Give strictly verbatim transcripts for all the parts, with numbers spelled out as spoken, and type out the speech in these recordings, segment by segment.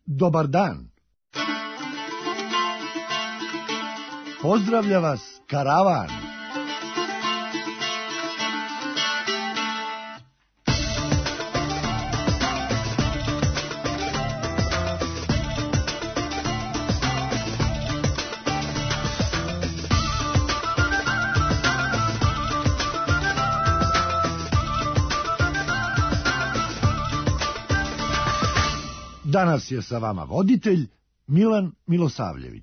Dobar dan. Pozdravlja vas karavan. Danas je sa vama voditelj Milan Milosavljević.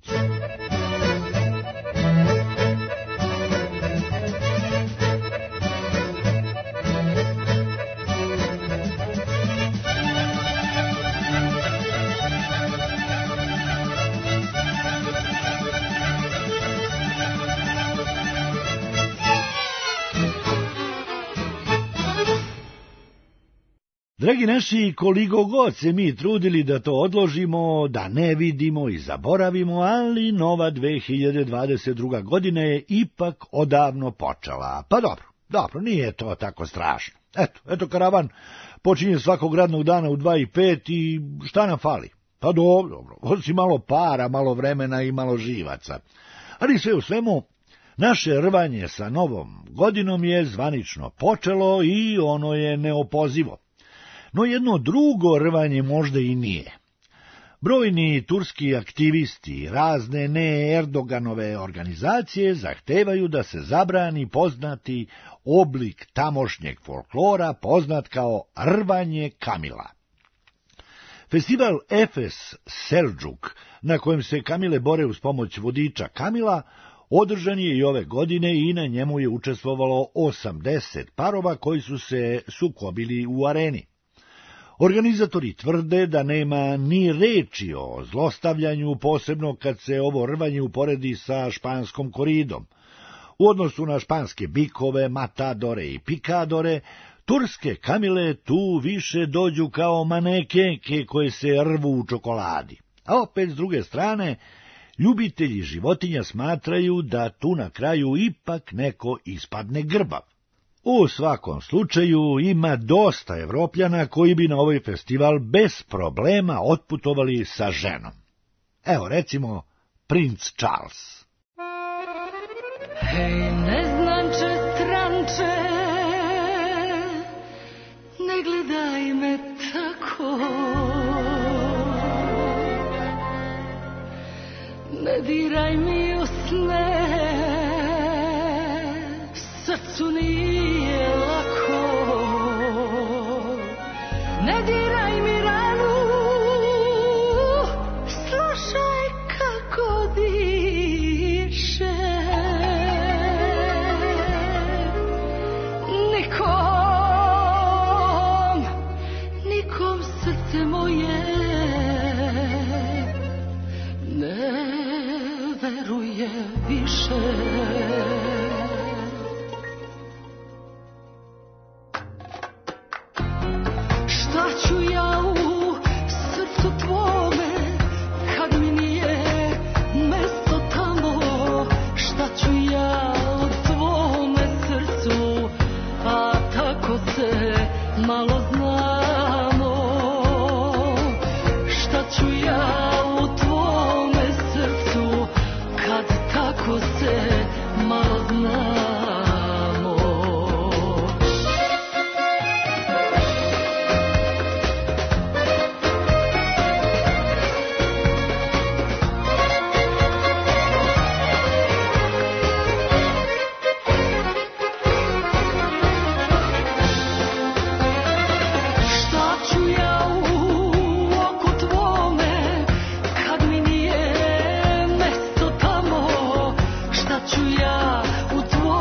Dragi naši, koliko god se mi trudili da to odložimo, da ne vidimo i zaboravimo, ali nova dve hiljade dvadeset druga godina je ipak odavno počela. Pa dobro, dobro, nije to tako strašno. Eto, eto karavan počinje svakog radnog dana u dva i pet i šta nam fali? Pa dobro, dobro, osim malo para, malo vremena i malo živaca. Ali sve u svemu, naše rvanje sa novom godinom je zvanično počelo i ono je neopozivo. No jedno drugo rvanje možda i nije. Brojni turski aktivisti, razne ne-Erdoganove organizacije zahtevaju da se zabrani poznati oblik tamošnjeg folklora poznat kao rvanje kamila. Festival Efes Selđuk, na kojem se kamile bore uz pomoć vodiča kamila, održan je i ove godine i na njemu je učestvovalo osamdeset parova koji su se sukobili u areni. Organizatori tvrde da nema ni reči o zlostavljanju, posebno kad se ovo rvanje uporedi sa španskom koridom. U odnosu na španske bikove, matadore i pikadore, turske kamile tu više dođu kao manekenke koje se rvu u čokoladi. A opet, s druge strane, ljubitelji životinja smatraju da tu na kraju ipak neko ispadne grbav. U svakom slučaju ima dosta Evropljana koji bi na ovaj festival bez problema otputovali sa ženom. Evo recimo princ Charles. Hej, neznanče stranče, ne gledaj me tako, ne diraj mi u sne, srcu nije lako, ne diraj mi ranu, slušaj kako diše. Nikom, nikom srce moje ne veruje više. Malo znamo, šta ću ja u tvome srcu, kad tako se malo znamo. U tvoj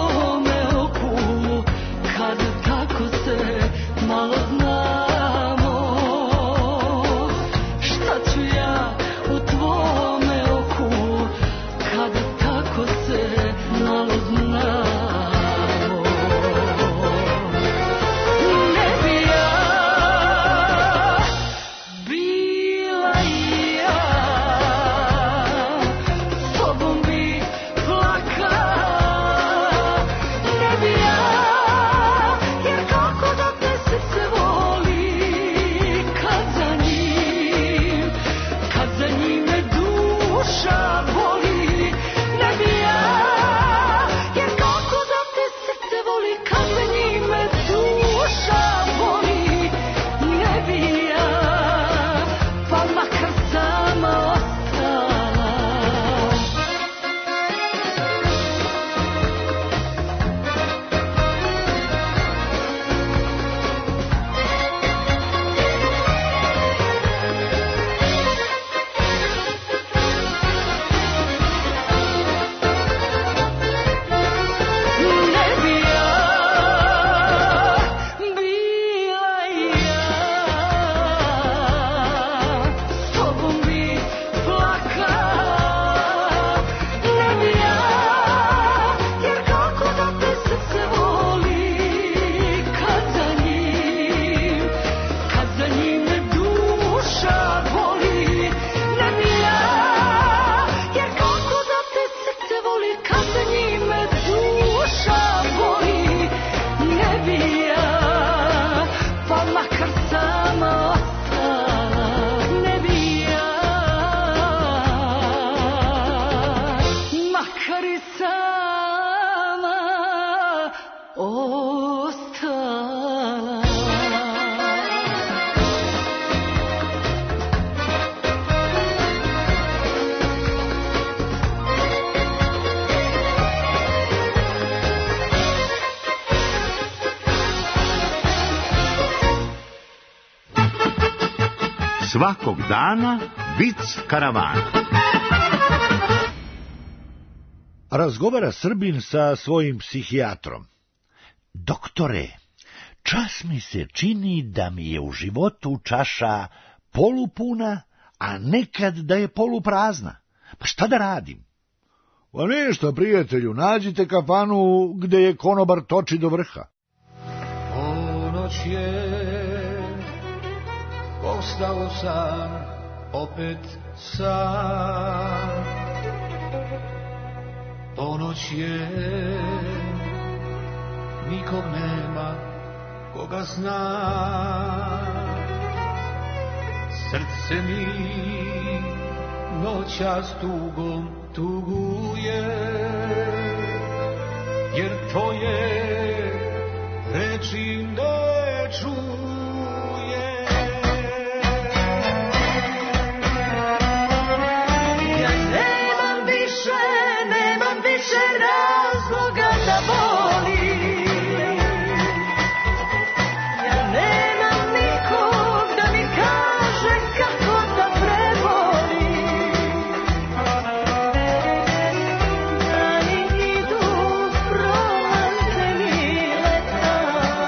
Svakog dana vic karavana. Razgovara Srbin sa svojim psihijatrom. Doktore, čas mi se čini da mi je u životu čaša polupuna, a nekad da je poluprazna. Pa šta da radim? Pa ništa, prijatelju, nađite kafanu gde je konobar toči do vrha. Ponoć je, ostao sam, opet sam. Ponoć je, nikog nema, koga zna. Srce mi noćas tugom tuguje, jer tvoje reči ne čuje. Ja nemam više, nemam više razloga da volim. Ja nemam nikog da mi kaže kako da prevolim. Dani idu, prolaze mi leta.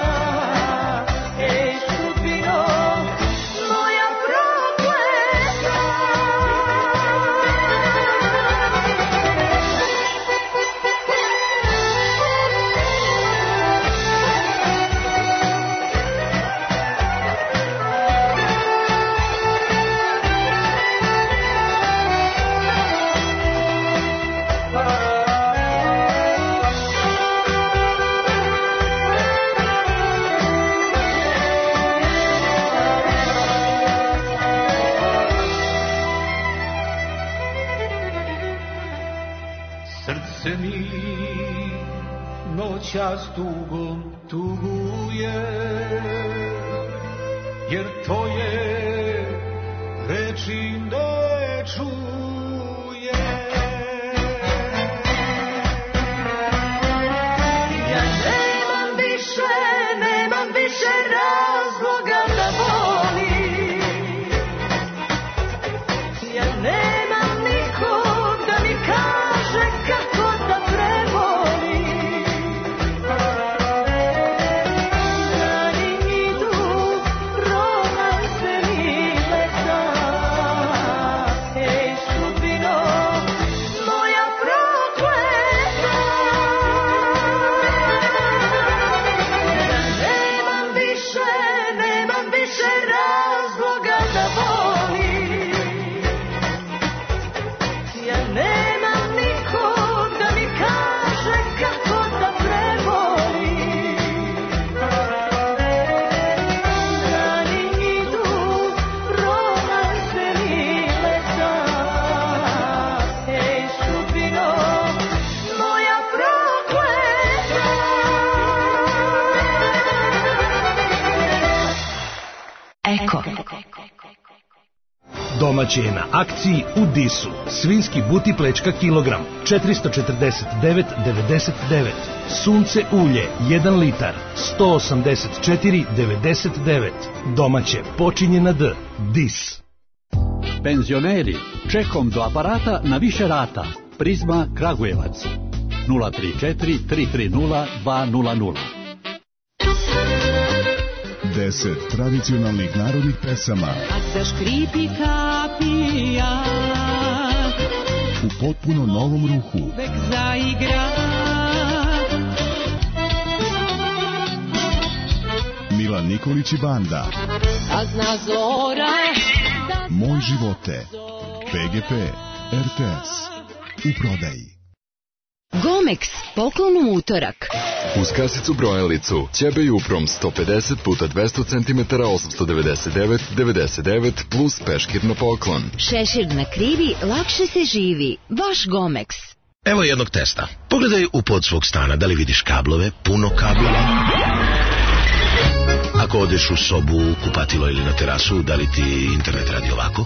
Ej, sudbino, moja prokleta. Srce mi noćas tugom tuguje, jer tvoje reči ne čuje. Ja nemam više, nemam više razloga da volim. Ja nemam nikog da mi kaže kako da prevolim. Dani idu, prolaze mi leta. Ej, sudbino, moja prokleta. Ja nemam više, nemam više razloga da volim. Ja nemam nikog da mi kaže kako da prevolim. Dani idu, prolaze mi leta. Ej, sudbino, moja prokleta. Eko. Domaće je na akciji u Disu. Svinski buti plečka kilogram, četiristo četrdeset devet devedeset devet. Sunce ulje, jedan litar, sto osamdeset četiri devedeset devet. Domaće počinje na D. Dis. Penzioneri, čekom do aparata na više rata. Prizma Kragujevac. nula tri četiri tri tri nula dva nula nula. Deset tradicionalnih narodnih pesama Kad zaškripi kapija, u potpuno novom ruhu. uvek zaigra. Milan Nikolić i banda. A zna zora da Moj živote. P G P. R T S. U prodaji. Gomex, poklon u utorak. Uz kasicu brojalicu, ćebe i uprom sto pedeset puta dvesta centimetara osamsto devedeset devet devedeset devet plus peškir na poklon. Šešir na krivi, lakše se živi. Baš Gomex. Evo jednog testa. Pogledaj u pod svog stana, da li vidiš kablove, puno kablova. Ako odeš u sobu, kupatilo ili na terasu, da li ti internet radi ovako?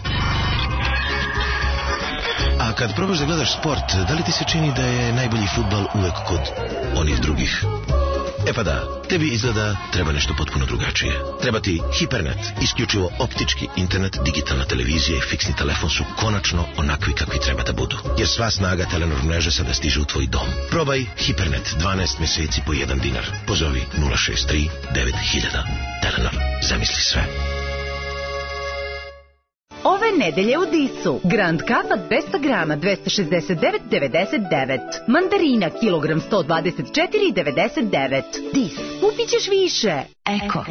A kad probaš da gledaš sport, da li ti se čini da je najbolji fudbal uvek kod onih drugih? E pa da, tebi izgleda treba nešto potpuno drugačije. Treba ti Hipernet, isključivo optički internet, digitalna televizija i fiksni telefon su konačno onakvi kakvi treba da budu. Jer sva snaga Telenor mreže sada stiže u tvoj dom. Probaj Hipernet dvanaest mjeseci po jedan dinar. Pozovi nula šest tri devet hiljada. Telenor, zamisli sve. Ove nedelje u Disu. Grand kafa dvesta grama dvesta šezdeset devet devedeset devet. Mandarina kilogram sto dvadeset četiri devedeset devet. Dis. Kupit ćeš više. Eko.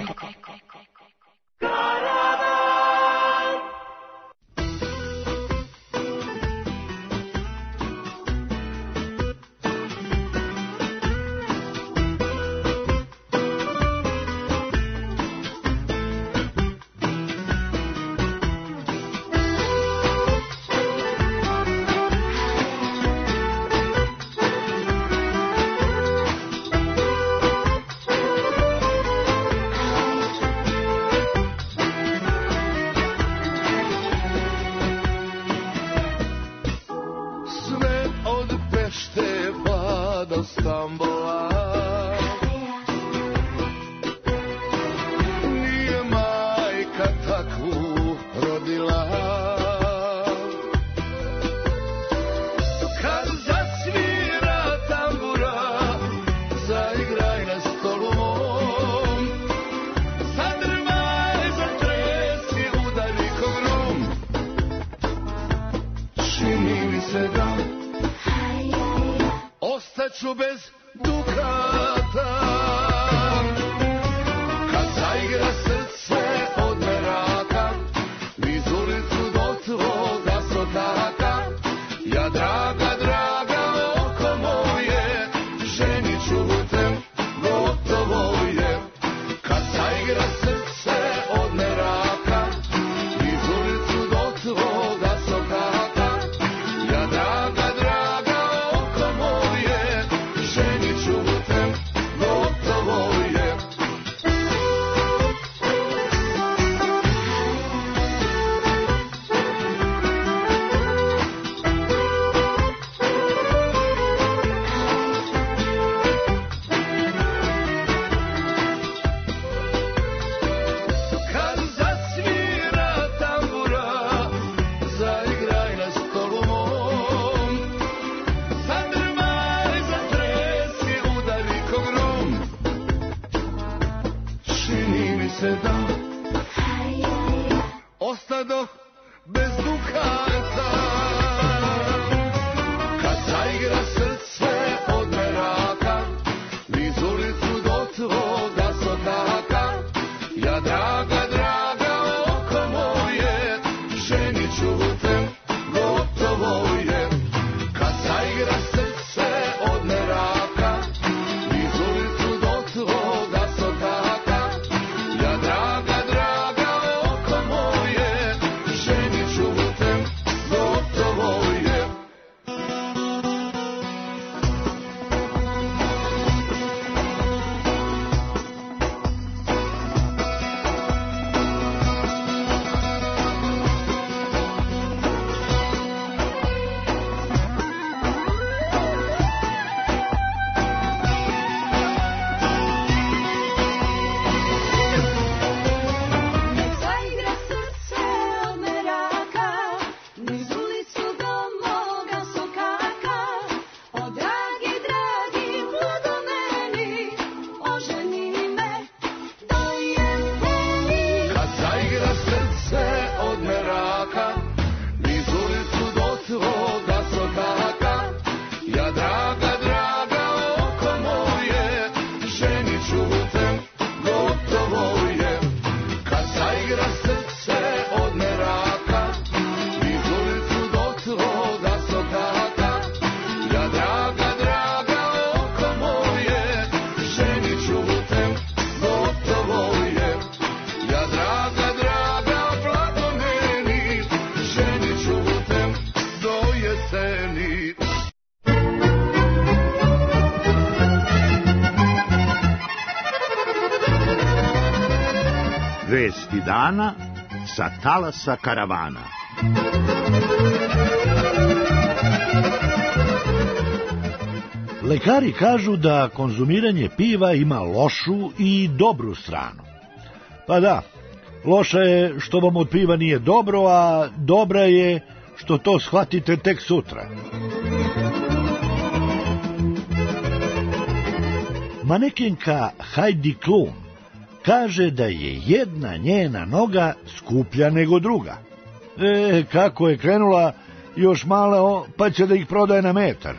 Ostaću bez dukata kad zaigra srce od meraka, niz ulicu do tvoga sokaka. Ja draga, draga oko moje, ženit ću te, gotovo je. Kad zaigra srce od meraka, niz ulicu do tvoga sokaka. Ja draga, draga oko moje, ženit ću te, gotovo je. Kad zasvira tambura, zaigraj na stolu mom. Zadrmaj, zatresi, udari ko grom. Čini mi se da ostadoh bez dukata kad zaigra srce od meraka, niz ulicu do tvoga sokaka. Ja draga, draga oko moje, ženit ću te, gotovo je. Kad zaigra srce od meraka, niz ulicu do tvoga sokaka. Ja draga, draga oko moje, ženit ću te, gotovo je. Zaigra srce od meraka, niz ulicu do moga sokaka. O dragi, dragi, mlado meni, oženi me, dojem teli. Kad zaigra srce od meraka, niz ulicu do tvoga sokaka. Ja draga, draga oko moje, ženit ću te, gotovo je. Kad zaigra srce od meraka, niz ulicu do tvoga sokaka. Ja draga, draga oko moje, ženit ću te, gotovo je. Ja draga, draga, blago meni, ženit ću te do jeseni. Vesti dana sa talasa karavana. Lekari kažu da konzumiranje piva ima lošu i dobru stranu. Pa da, loša je što vam od piva nije dobro, a dobra je što to shvatite tek sutra. Manekenka Heidi Klum kaže da je jedna njena noga skuplja nego druga. E, kako je krenula, još malo pa će da ih prodaje na metar.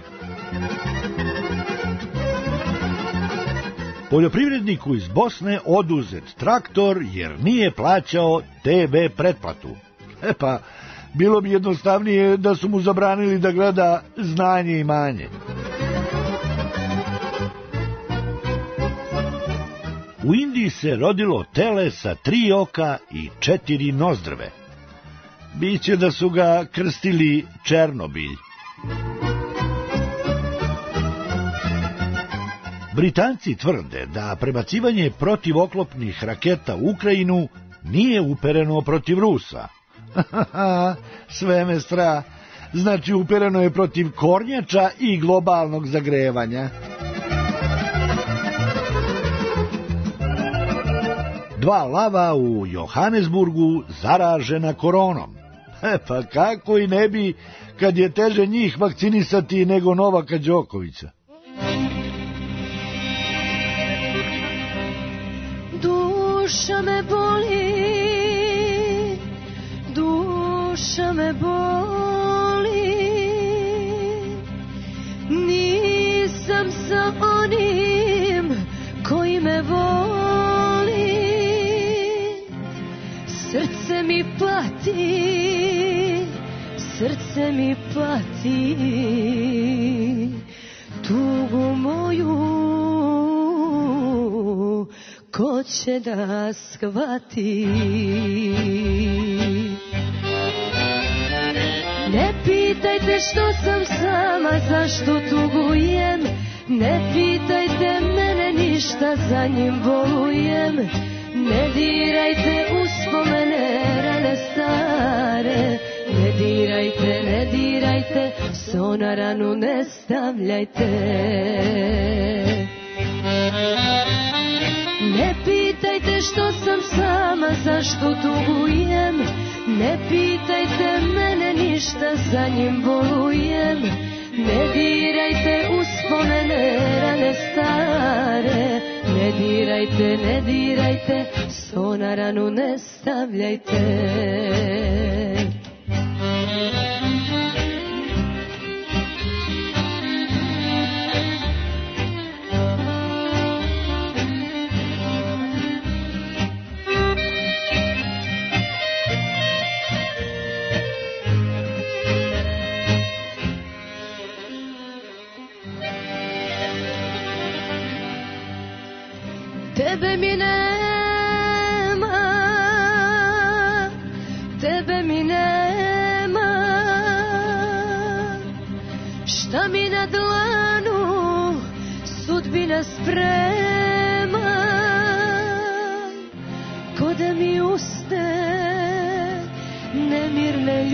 Poljoprivredniku iz Bosne oduzet traktor jer nije plaćao te ve pretplatu. E pa, bilo bi jednostavnije da su mu zabranili da gleda Znanje i imanje. U Indiji se rodilo tele sa tri oka i četiri nozdrve. Biće da su ga krstili Černobilj. Britanci tvrde da prebacivanje protivoklopnih raketa u Ukrajinu nije upereno protiv Rusa. Sve me strah. Znači upereno je protiv kornjača i globalnog zagrevanja. Dva lava u Johannesburgu zaražena koronom. E pa kako i ne bi kad je teže njih vakcinisati nego Novaka Đokovića. Duša me boli, duša me boli, nisam sa onim koji me voli, srce mi pati, srce mi pati, tugu moju ko će da shvati. Ne pitajte što sam sama, zašto tugujem, ne pitajte mene ništa, za njim volujem. Ne dirajte uspomene, rane stare, ne dirajte, ne dirajte, so na ranu ne stavljajte. Ne pitajte što sam sama, zašto tugujem, ne pitajte mene ništa, za njim volujem. Ne dirajte uspomene, rane stare, ne dirajte, ne dirajte, so na ranu ne stavljajte. Tebe mi nema, tebe mi nema, šta mi na dlanu sudbina sprema, ko da mi usne nemirne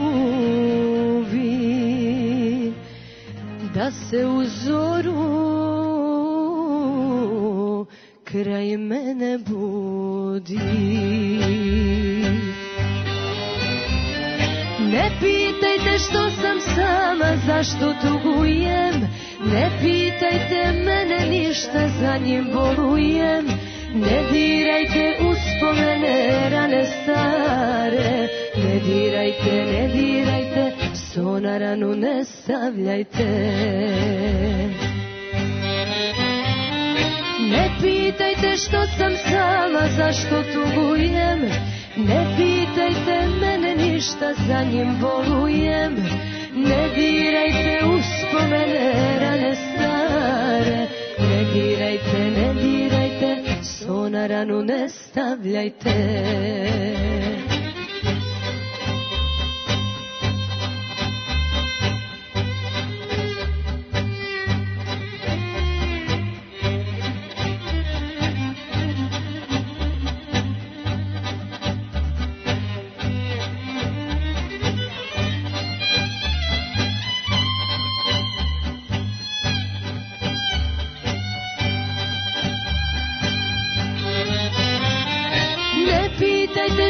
ljubi, da se u zoru kraj mene budi. Ne pitajte što sam sama, zašto tugujem, ne pitajte mene ništa, za njim volujem. Ne dirajte uspomene, rane stare, ne dirajte, ne dirajte, so na ranu ne stavljajte. Ne pitajte što sam sama, zašto tugujem, ne pitajte mene ništa, za njim volujem. Ne dirajte uspomene, rane stare, ne dirajte, ne dirajte, so na ranu ne stavljajte.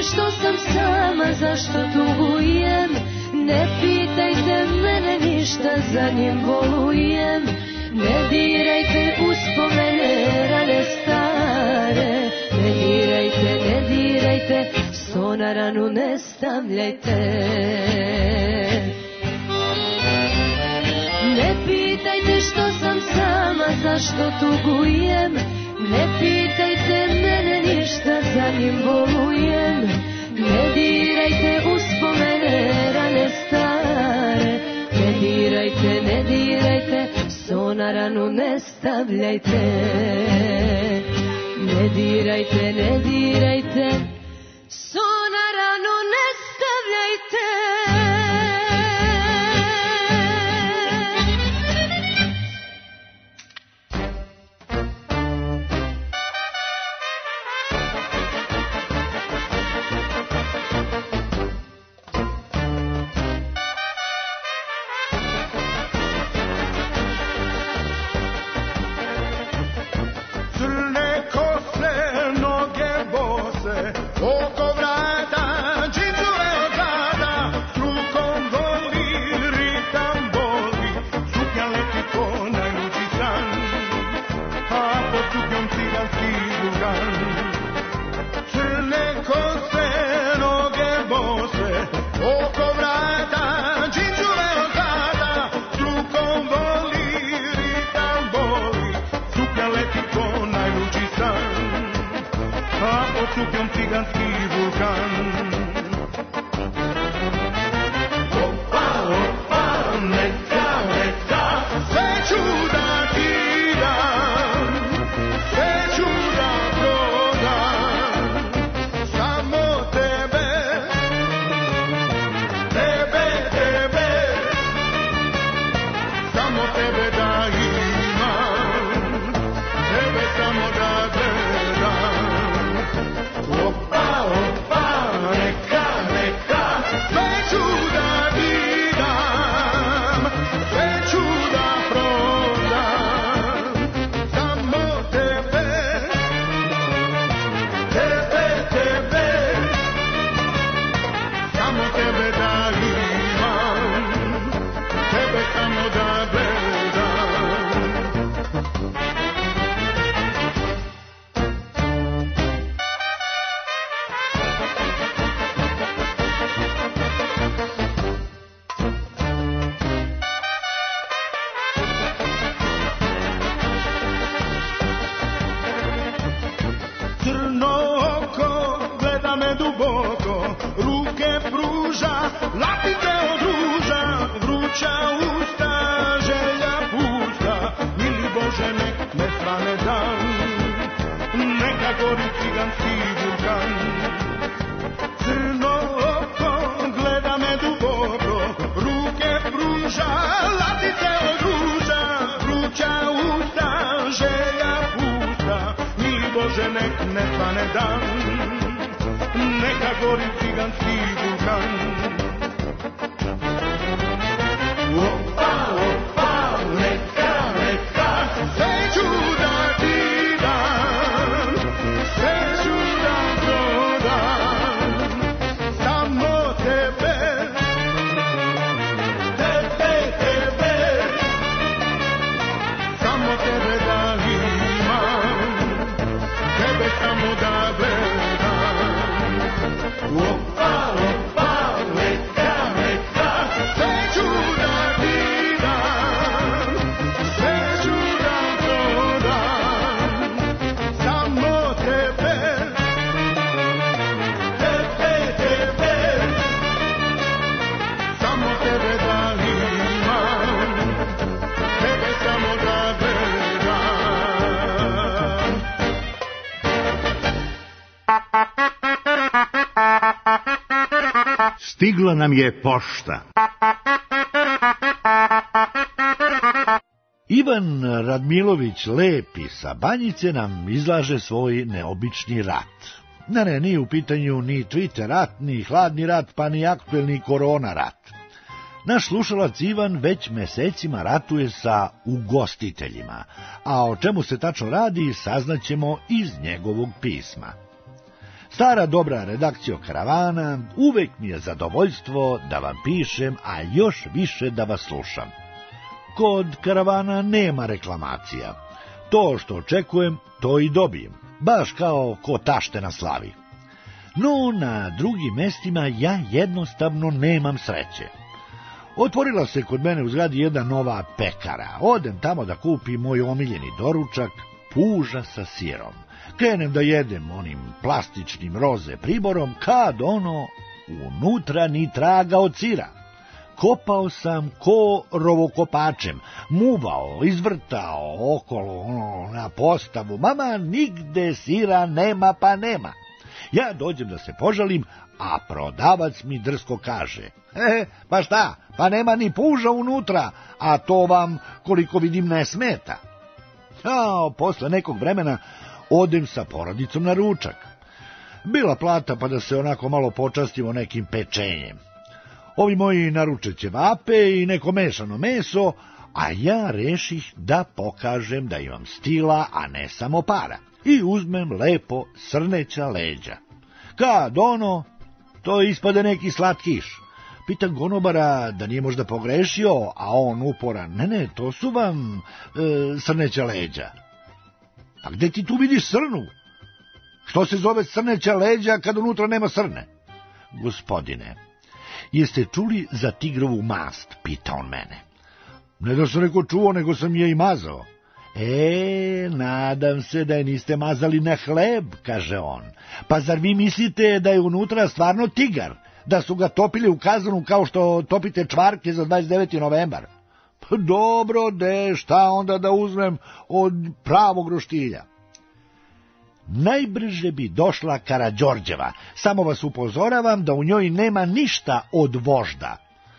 što sam sama, zašto tugujem. Ne pitajte mene ništa, za njim bolujem. Ne dirajte uspomene rane stare. Ne dirajte, ne dirajte, sto na ranu ne stavljajte. Ne pitajte što sam sama, zašto tugujem. Ne pitajte mene ništa, za njim bolujem. Ne dirajte uspomene rane stare. Ne dirajte, ne dirajte, sto na ranu ne stavljajte. Ne dirajte, ne dirajte, sto na ranu ne stavljajte. Cukljom ciganski vulkan. Opa, opa, neka, neka, sve ću da ti dam, sve ću da prodam, samo tebe, tebe, tebe, samo tebe da imam, tebe samo da gledam. Opa, opa, neka, neka, sve ću da ti dam, sve ću da prodam, samo tebe, tebe, tebe, samo tebe da imam, tebe samo da gledam. Duboko, ruke pruža, latite od ruža, vruća usta, želja pusta, mili Bože nek me svane dan, neka gori ciganski vulkan. Crno oko gleda me duboko, ruke pruža, latite od ruža, vruća usta, želja pusta, mili Bože nek me svane dan, neka gori ciganski vulkan. Opa, opa, neka, neka, sve ću da ti dam, sve ću da prodam, samo tebe, tebe, tebe, samo tebe da imam, tebe samo da gledam. Opa, opa, neka, neka, sve ću da ti dam, sve ću da prodam, samo tebe, tebe, tebe, samo tebe da imam, tebe samo da gledam. Stigla nam je pošta. Ivan Radmilović Lepi sa Banjice nam izlaže svoj neobični rat. Ne, nije u pitanju ni Twitter rat, ni hladni rat, pa ni aktuelni korona rat. Naš slušalac Ivan već mesecima ratuje sa ugostiteljima, a o čemu se tačno radi saznaćemo iz njegovog pisma. Stara dobra redakcija Karavana, uvek mi je zadovoljstvo da vam pišem, a još više da vas slušam. Kod Karavana nema reklamacija. To što očekujem, to i dobijem, baš kao ko tašte na slavi. No, na drugim mestima ja jednostavno nemam sreće. Otvorila se kod mene u zgradi jedna nova pekara. Odem tamo da kupim moj omiljeni doručak, puža sa sirom. Krenem da jedem onim plastičnim roze priborom, kad ono, unutra ni traga od sira. Kopao sam ko rovokopačem, muvao, izvrtao okolo ono, na postavu, mama, nigde sira nema pa nema. Ja dođem da se požalim, a prodavac mi drsko kaže, e, pa šta, pa nema ni puža unutra, a to vam, koliko vidim, ne smeta. A posle nekog vremena odem sa porodicom na ručak. Bila plata pa da se onako malo počastimo nekim pečenjem. Ovi moji naruče ćevape i neko mešano meso, a ja reših da pokažem da imam stila, a ne samo para. I uzmem lepo srneća leđa. Kad ono, to ispade neki slatkiš. Pitam konobara da nije možda pogrešio, a on uporan, ne, ne, to su vam e, srneća leđa. Pa gde ti tu vidiš srnu? Što se zove srneća leđa kad unutra nema srne? Gospodine, jeste čuli za tigrovu mast, pita on mene. Ne da sam neko čuo, nego sam je i mazao. E, nadam se da je niste mazali na hleb, kaže on. Pa zar vi mislite da je unutra stvarno tigar? Da su ga topili u kazanu kao što topite čvarke za dvadeset deveti novembar? Pa dobro, de, šta onda da uzmem od pravog roštilja? Najbrže bi došla Karađorđeva, samo vas upozoravam da u njoj nema ništa od vožda.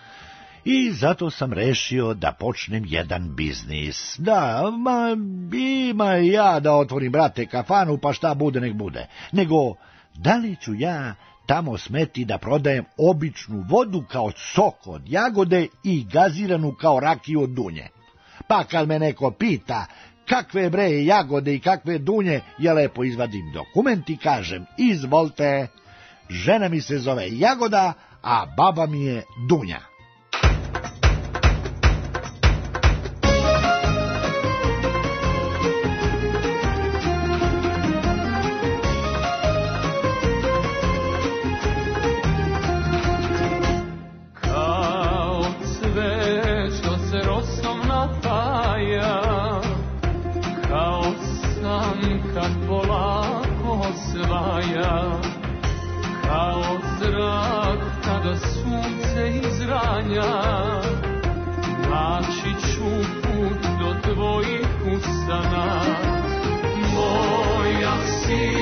I zato sam rešio da počnem jedan biznis. Da, ma, ima i ja da otvorim, brate, kafanu, pa šta bude nek bude. Nego, da li ću ja tamo smeti da prodajem običnu vodu kao sok od jagode i gaziranu kao rakiju od dunje? Pa kad me neko pita kakve bre jagode i kakve dunje, ja lepo izvadim dokument i kažem, izvolite, žena mi se zove Jagoda, a baba mi je Dunja. Naći ću put do tvojih usana. Moja si,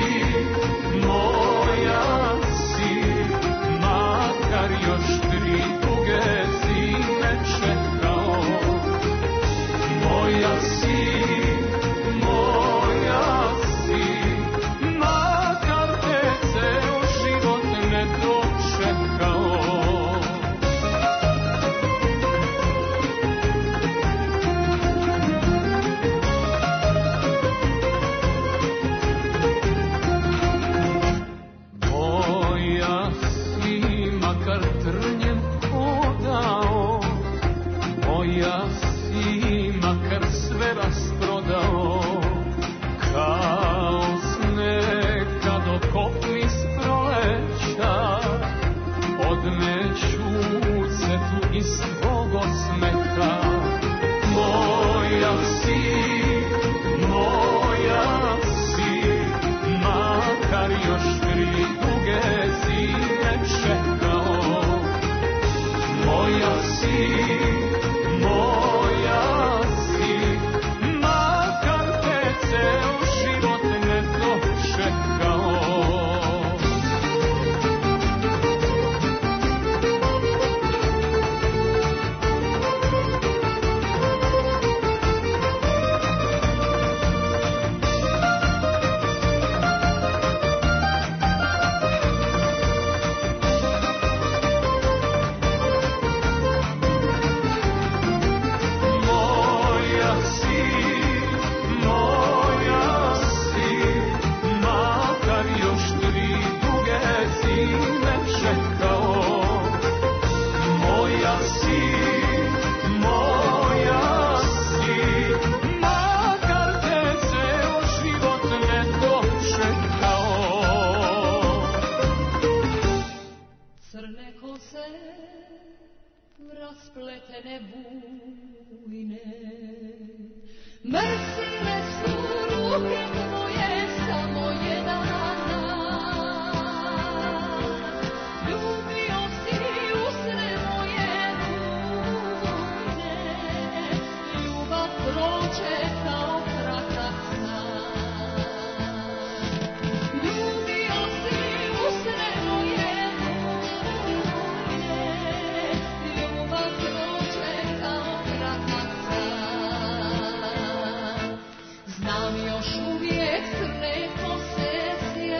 moja si, makar još tri duge zime čekao. Moja si, moja si, makar te ceo život ne dočekao. si, moja si, makar te ceo život ne dočekao. Crne kose, raspletene bujne, mrsile su ruke tvoje samo jedan dan. Ljubio si usne moje bujne, ljubav prođe kao kratak san. Ljubio si usne moje bujne, ljubav prođe kao kratak san. Znam još uvijek crne kose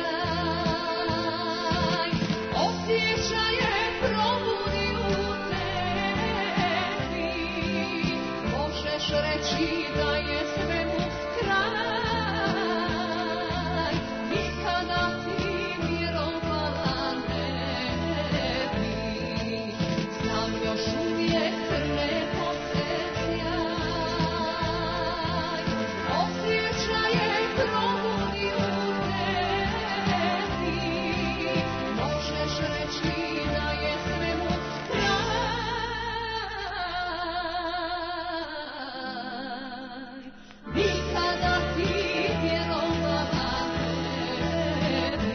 sjaj, osjećaje probudi u tebi. Možeš reći da je svemu kraj i kada ti vjerovala ne bi. Znam još uvijek crne kose sjaj, osjećaje probudi u tebi. Možeš reći da je svemu kraj i kada ti vjerovala ne bi.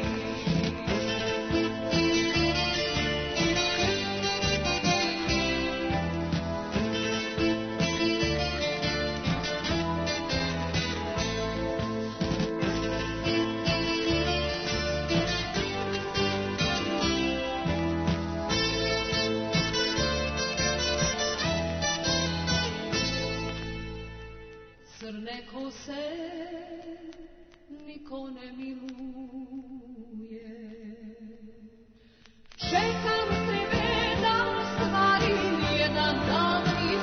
Crne kose niko ne miluje. Čekam tebe da ostvarim jedan davni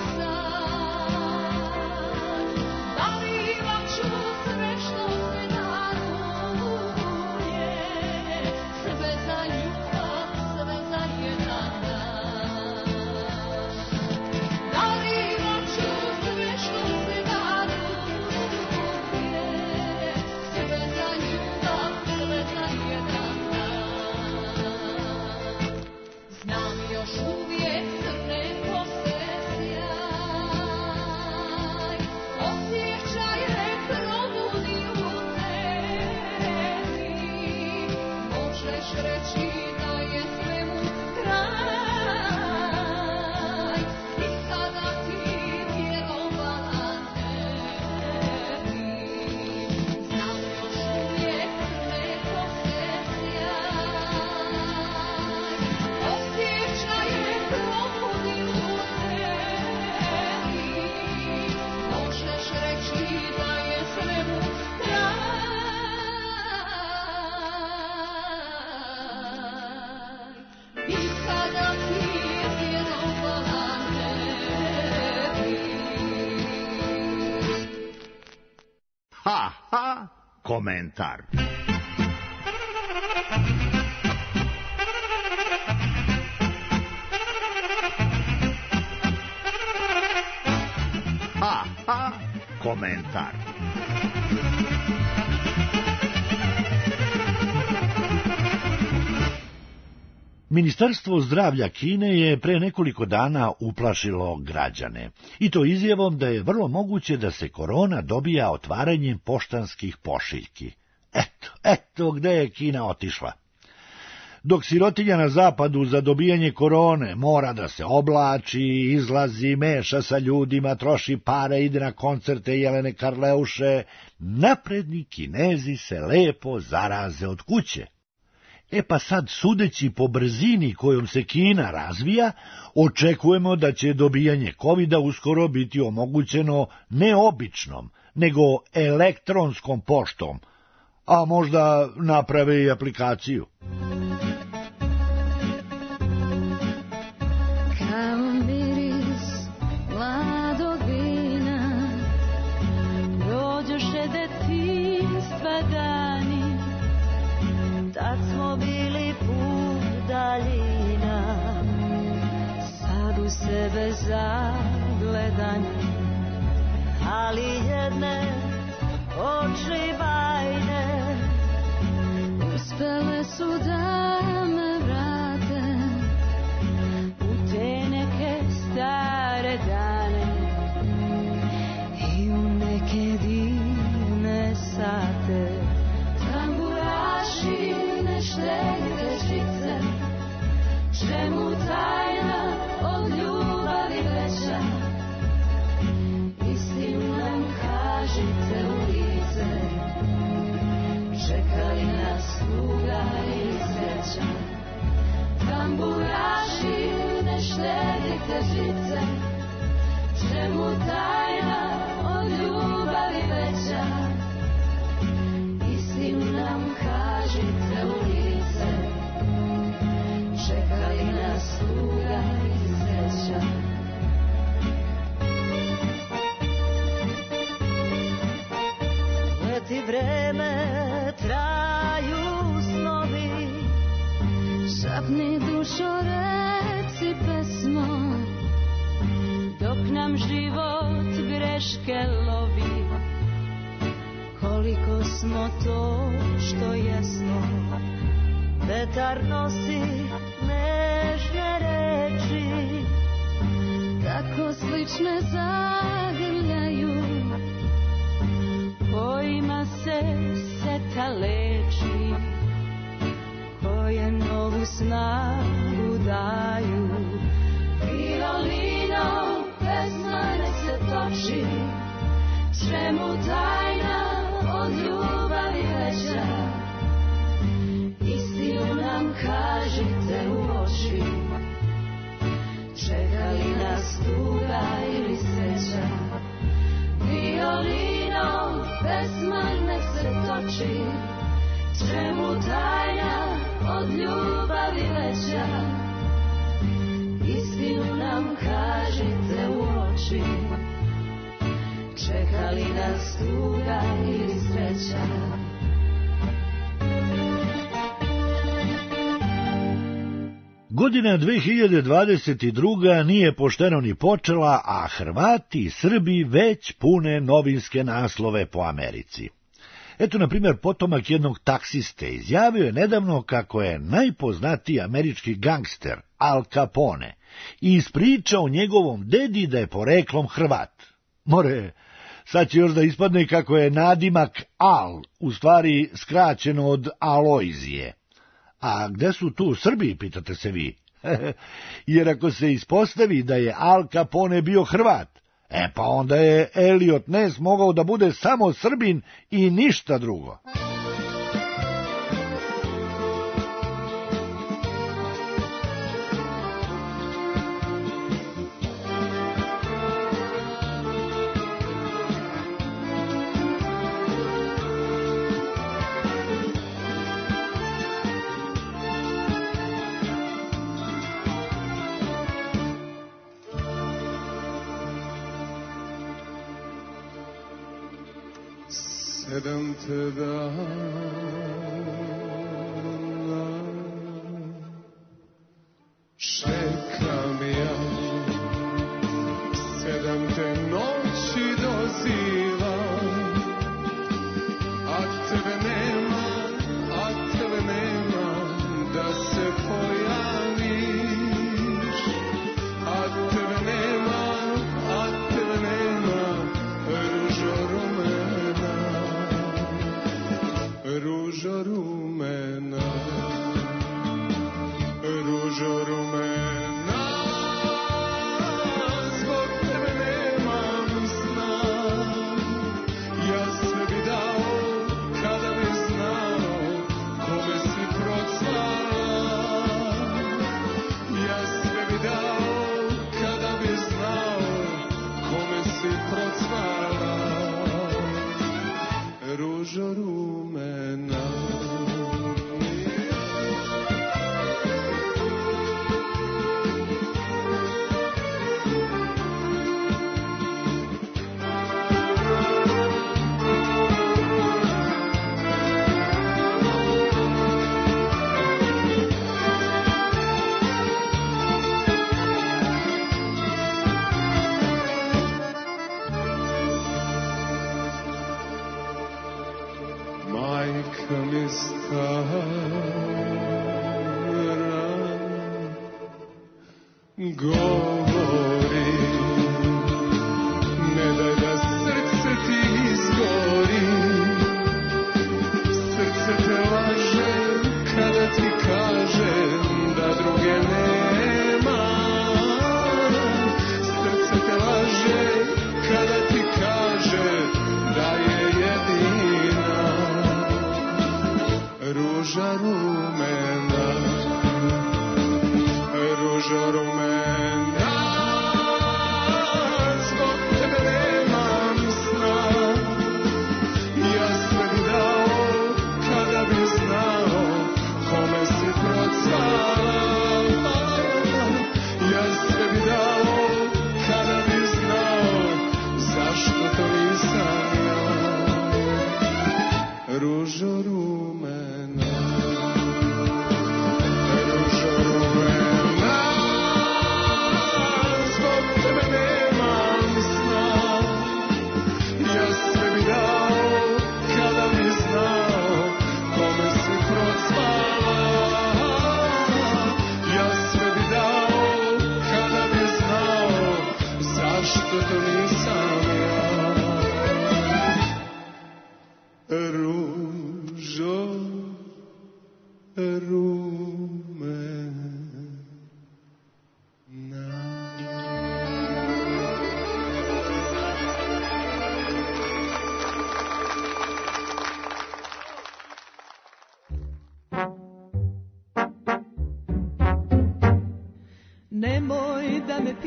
san. Darivat ću sve što se daruje, sve za ljubav, sve za jedan dan. Darivat ću sve što se daruje, sve za ljubav, sve za jedan dan. Znam još uvijek crne kose sjaj, osjećaje probudi u tebi. Možeš reći da je svemu kraj i kada ti vjerovala ne bi. Znam još uvijek crne kose sjaj, osjećaje probudi u tebi. Možeš reći da je svemu kraj i kada ti vjerovala ne bi. Ha, ha, komentar. Ha, ha, komentar. Ministarstvo zdravlja Kine je pre nekoliko dana uplašilo građane, i to izjavom da je vrlo moguće da se korona dobija otvaranjem poštanskih pošiljki. Eto, eto gde je Kina otišla. Dok sirotinja na zapadu za dobijanje korone mora da se oblači, izlazi, meša sa ljudima, troši pare, ide na koncerte Jelene Karleuše, napredni Kinezi se lepo zaraze od kuće. E pa sad, sudeći po brzini kojom se Kina razvija, očekujemo da će dobijanje kovida uskoro biti omogućeno ne običnom, nego elektronskom poštom, a možda naprave i aplikaciju. Kao miris mladog vina, dođoše detinjstva dani, tad smo bili put daljina. Sad u tebe zagledane, ali jedne oči bajne uspele su da me vrate u te neke stare dane i u neke divne sate. Tamburaši ne štedite žice, čemu tajna od ljubavi veća? Istinu nam kažite u lice, čeka li nas tuga ili sreća? Tamburaši ne štedite žice, čemu tajna od ljubavi veća? Istinu nam kažite u lice, čeka li nas tuga ili sreća? Leti vreme, traju snovi, šapni dušo, reci pesmo, dok nam život greške lovi. Koliko smo to što jesmo, vetar nosi nežne reči, tako slične zagrljaju, kojima se seta leči, koje novu snagu daju. Violinom pesma nek se toči, čemu tajna od ljubavi veća? Istinu nam kažite u oči, čeka li nas tuga ili sreća? Violinom pesma nek se toči, čemu tajna od ljubavi veća? Istinu nam kažite u oči, čeka li nas tuga ili sreća? Godina dve hiljade dvadeset druga nije pošteno ni počela, a Hrvati i Srbi već pune novinske naslove po Americi. Eto, na primjer, potomak jednog taksiste izjavio je nedavno kako je najpoznatiji američki gangster Al Capone i ispričao njegovom dedi da je poreklom Hrvat. More, sad će još da ispadne kako je nadimak Al u stvari skraćeno od Alojzije. A gde su tu Srbi, pitate se vi? Jer ako se ispostavi da je Al Capone bio Hrvat, e pa onda je Elliot Ness mogao da bude samo Srbin i ništa drugo. Sedam te dana čekam ja, sedam te noći dozivam, a tebe nema, a tebe nema da se pojaviš, a tebe nema, a tebe nema, ružo rumena, ružo rumena.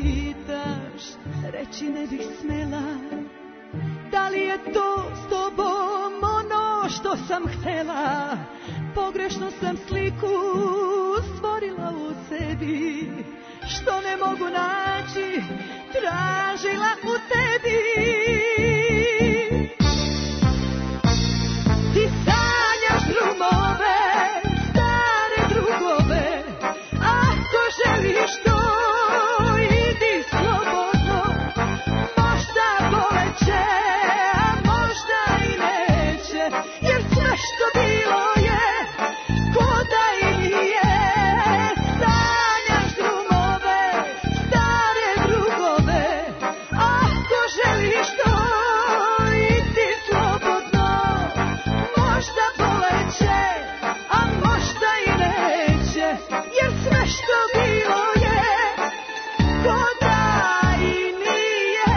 pitaš, reći ne bih smela, da li je to s tobom ono što sam htela. Pogrešno sam sliku stvorila u sebi, što ne mogu naći, tražila u tebi. Ti sanjaš drumove, stare drugove, ako želiš to, idi slobodno. Možda boleće, a možda i neće, jer sve što bilo je, ko da i nije. Sanjaš drumove, stare drugove, ako želiš to, idi slobodno. Možda boleće, a možda i neće, jer sve što bilo je, ko da i nije.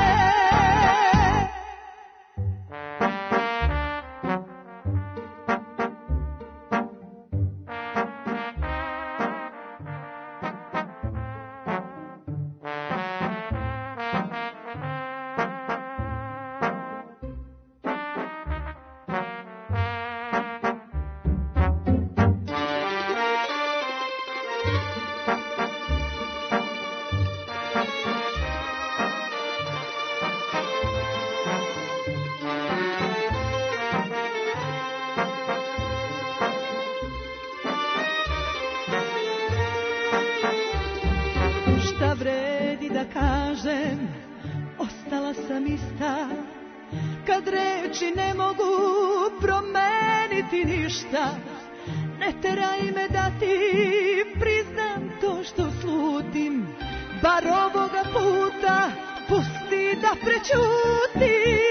Šta vredi da kažem, ostala sam ista, kad reči ne mogu promeniti ništa. Ne teraj me da ti priznam to što slutim, bar ovoga puta pusti da prećutim.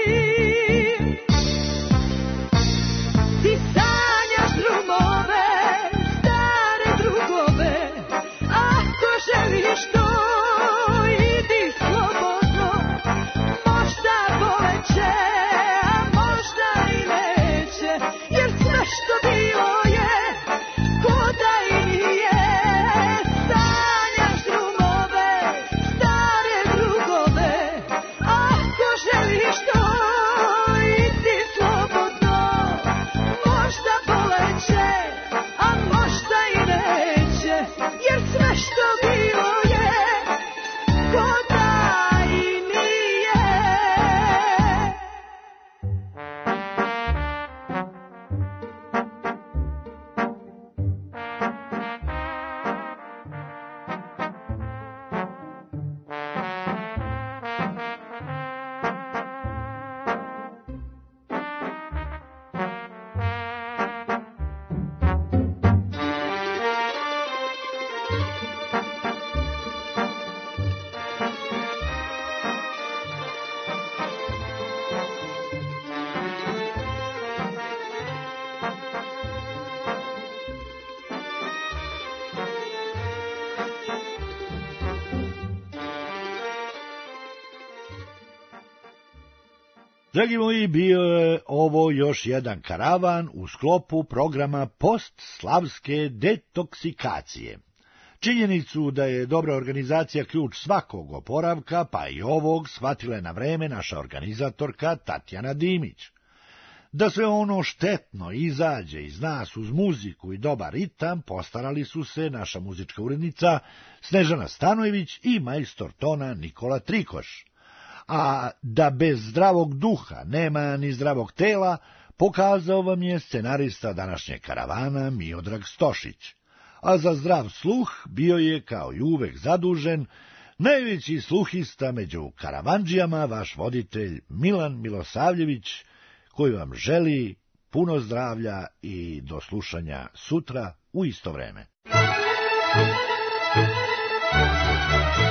Ti sanjaš drumove, stare drugove, ako želiš to, idi slobodno. Možda boleće, a možda i neće, jer sve što bilo je, ko da i nije. Sanjaš drumove, stare drugove, ako želiš to, idi slobodno. Možda boleće, a možda i neće, jer sve što bilo je, ko da i nije. Dragi moji, bio je ovo još jedan karavan u sklopu programa postslavske detoksikacije. Činjenicu da je dobra organizacija ključ svakog oporavka, pa i ovog, shvatila je na vreme naša organizatorka Tatjana Dimić. Da sve ono štetno izađe iz nas uz muziku i dobar ritam, postarali su se naša muzička urednica Snežana Stanojević i majstor tona Nikola Trikoš. A da bez zdravog duha nema ni zdravog tela, pokazao vam je scenarista današnjeg karavana Miodrag Stošić. A za zdrav sluh bio je, kao i uvek, zadužen najveći sluhista među karavandžijama, vaš voditelj Milan Milosavljević, koji vam želi puno zdravlja i do slušanja sutra u isto vreme.